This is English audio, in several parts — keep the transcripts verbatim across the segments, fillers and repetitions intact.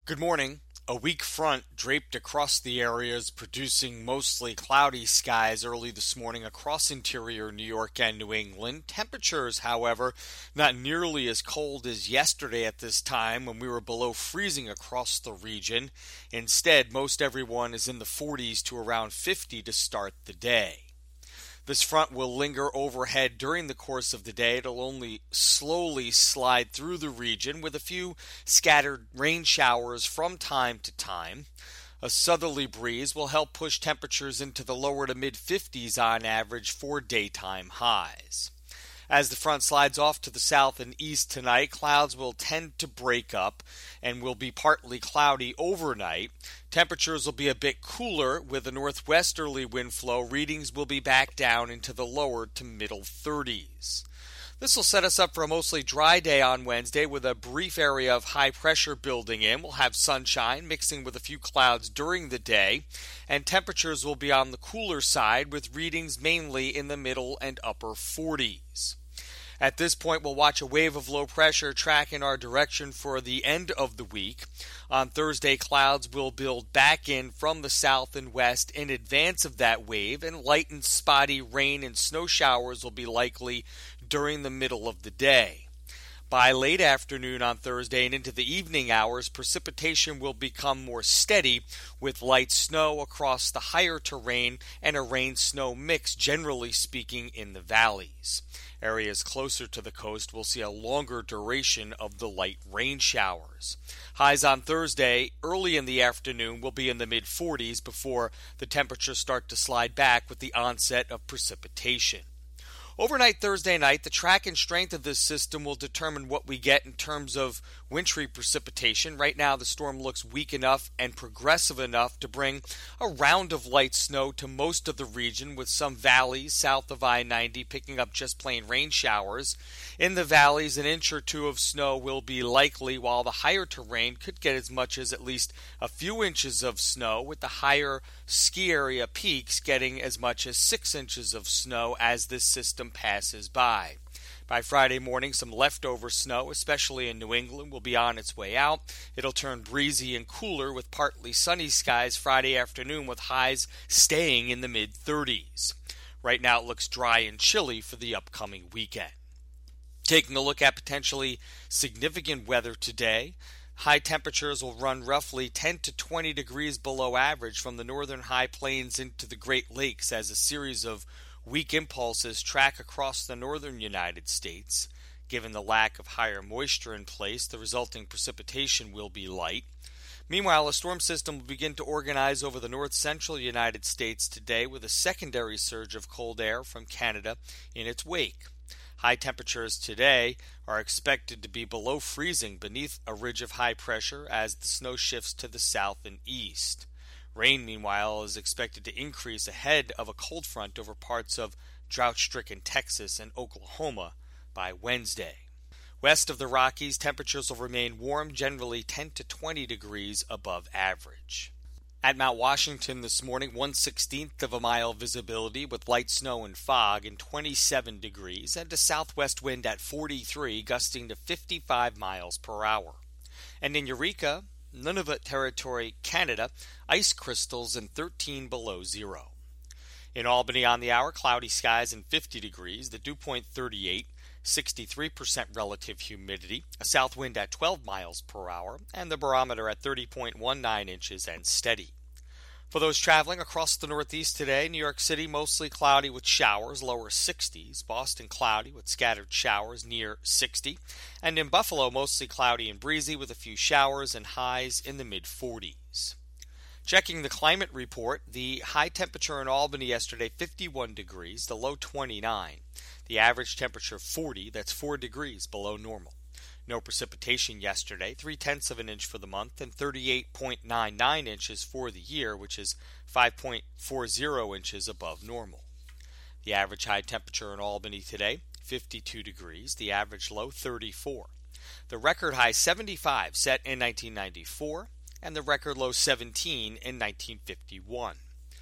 Good morning. A weak front draped across the areas, producing mostly cloudy skies early this morning across interior New York and New England. Temperatures, however, not nearly as cold as yesterday at this time when we were below freezing across the region. Instead, most everyone is in the forties to around fifty to start the day. This front will linger overhead during the course of the day. It'll only slowly slide through the region with a few scattered rain showers from time to time. A southerly breeze will help push temperatures into the lower to mid fifties on average for daytime highs. As the front slides off to the south and east tonight, clouds will tend to break up and will be partly cloudy overnight. Temperatures will be a bit cooler with a northwesterly wind flow. Readings will be back down into the lower to middle thirties. This will set us up for a mostly dry day on Wednesday with a brief area of high pressure building in. We'll have sunshine mixing with a few clouds during the day, and temperatures will be on the cooler side with readings mainly in the middle and upper forties. At this point, we'll watch a wave of low pressure track in our direction for the end of the week. On Thursday, clouds will build back in from the south and west in advance of that wave, and light and spotty rain and snow showers will be likely during the middle of the day. By late afternoon on Thursday and into the evening hours, precipitation will become more steady with light snow across the higher terrain and a rain-snow mix, generally speaking, in the valleys. Areas closer to the coast will see a longer duration of the light rain showers. Highs on Thursday early in the afternoon will be in the mid forties before the temperatures start to slide back with the onset of precipitation. Overnight Thursday night, the track and strength of this system will determine what we get in terms of wintry precipitation. Right now, the storm looks weak enough and progressive enough to bring a round of light snow to most of the region, with some valleys south of I ninety picking up just plain rain showers. In the valleys, an inch or two of snow will be likely, while the higher terrain could get as much as at least a few inches of snow, with the higher ski area peaks getting as much as six inches of snow as this system passes by. By Friday morning, some leftover snow, especially in New England, will be on its way out. It'll turn breezy and cooler with partly sunny skies Friday afternoon, with highs staying in the mid thirties. Right now it looks dry and chilly for the upcoming weekend. Taking a look at potentially significant weather today, high temperatures will run roughly ten to twenty degrees below average from the northern high plains into the Great Lakes as a series of weak impulses track across the northern United States. Given the lack of higher moisture in place, the resulting precipitation will be light. Meanwhile, a storm system will begin to organize over the north-central United States today with a secondary surge of cold air from Canada in its wake. High temperatures today are expected to be below freezing beneath a ridge of high pressure as the snow shifts to the south and east. Rain, meanwhile, is expected to increase ahead of a cold front over parts of drought-stricken Texas and Oklahoma by Wednesday. West of the Rockies, temperatures will remain warm, generally ten to twenty degrees above average. At Mount Washington this morning, one sixteenth of a mile visibility with light snow and fog and twenty-seven degrees, and a southwest wind at forty-three, gusting to fifty-five miles per hour. And in Eureka, Nunavut Territory, Canada, ice crystals and thirteen below zero. In Albany on the hour, cloudy skies and fifty degrees, the dew point thirty-eight, sixty-three percent relative humidity, a south wind at twelve miles per hour, and the barometer at thirty point one nine inches and steady. For those traveling across the Northeast today, New York City mostly cloudy with showers, lower sixties. Boston cloudy with scattered showers near sixty. And in Buffalo, mostly cloudy and breezy with a few showers and highs in the mid forties. Checking the climate report, the high temperature in Albany yesterday, fifty-one degrees, the low twenty-nine. The average temperature forty, that's four degrees below normal. No precipitation yesterday, three-tenths of an inch for the month, and thirty-eight point nine nine inches for the year, which is five point four zero inches above normal. The average high temperature in Albany today, fifty-two degrees, the average low thirty-four. The record high seventy-five set in nineteen ninety-four, and the record low seventeen in nineteen fifty-one.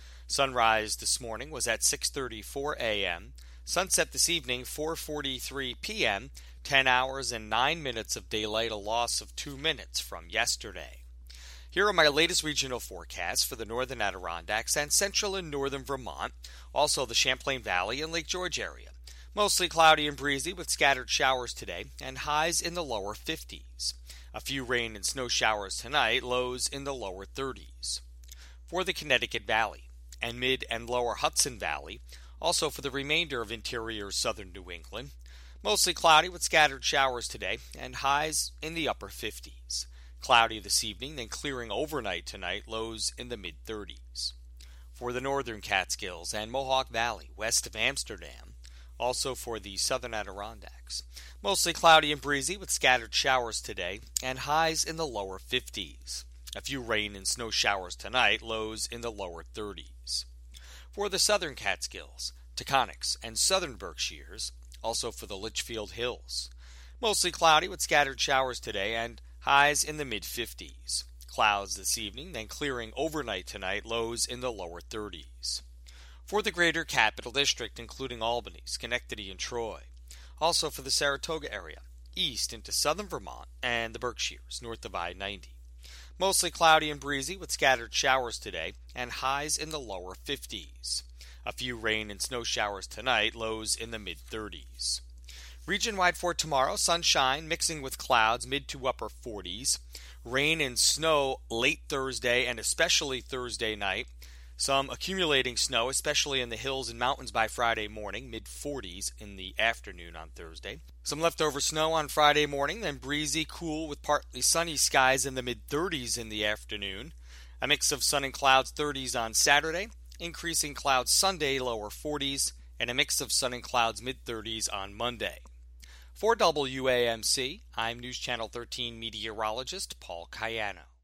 Sunrise this morning was at six thirty-four a.m., sunset this evening, four forty-three p.m., ten hours and nine minutes of daylight, a loss of two minutes from yesterday. Here are my latest regional forecasts for the northern Adirondacks and central and northern Vermont, also the Champlain Valley and Lake George area. Mostly cloudy and breezy with scattered showers today and highs in the lower fifties. A few rain and snow showers tonight, lows in the lower thirties. For the Connecticut Valley and mid and lower Hudson Valley, also for the remainder of interior southern New England, mostly cloudy with scattered showers today and highs in the upper fifties. Cloudy this evening, then clearing overnight tonight, lows in the mid-thirties. For the northern Catskills and Mohawk Valley, west of Amsterdam, also for the southern Adirondacks, mostly cloudy and breezy with scattered showers today and highs in the lower fifties. A few rain and snow showers tonight, lows in the lower thirties. For the southern Catskills, Taconics, and southern Berkshires, also for the Litchfield Hills, mostly cloudy with scattered showers today and highs in the mid-fifties. Clouds this evening, then clearing overnight tonight, lows in the lower thirties. For the greater Capital District, including Albany, Schenectady, and Troy, also for the Saratoga area, east into southern Vermont and the Berkshires, north of I ninety. Mostly cloudy and breezy with scattered showers today and highs in the lower fifties. A few rain and snow showers tonight, lows in the mid-thirties. Region-wide for tomorrow, sunshine mixing with clouds, mid to upper forties. Rain and snow late Thursday and especially Thursday night. Some accumulating snow, especially in the hills and mountains by Friday morning, mid-forties in the afternoon on Thursday. Some leftover snow on Friday morning, then breezy, cool with partly sunny skies in the mid-thirties in the afternoon. A mix of sun and clouds, thirties on Saturday. Increasing clouds Sunday, lower forties. And a mix of sun and clouds, mid-thirties on Monday. For W A M C, I'm News Channel thirteen meteorologist Paul Cayano.